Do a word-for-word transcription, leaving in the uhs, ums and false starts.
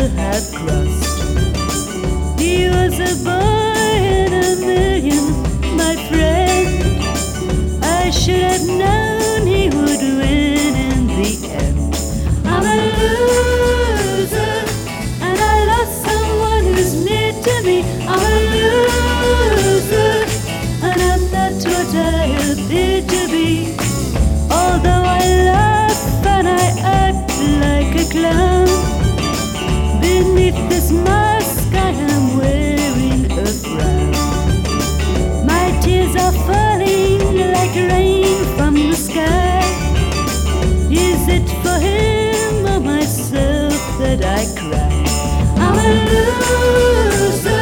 never have crossed. He was a boy in a million, my friend. I should have known he would win in the end. I'm a loser, and I lost someone who's near to me. I'm a loser, and I'm not what I appear to be. Although I laugh and I act like a clown, beneath this mask I am wearing a frown. My tears are falling like rain from the sky. Is it for him or myself that I cry? I'm a loser.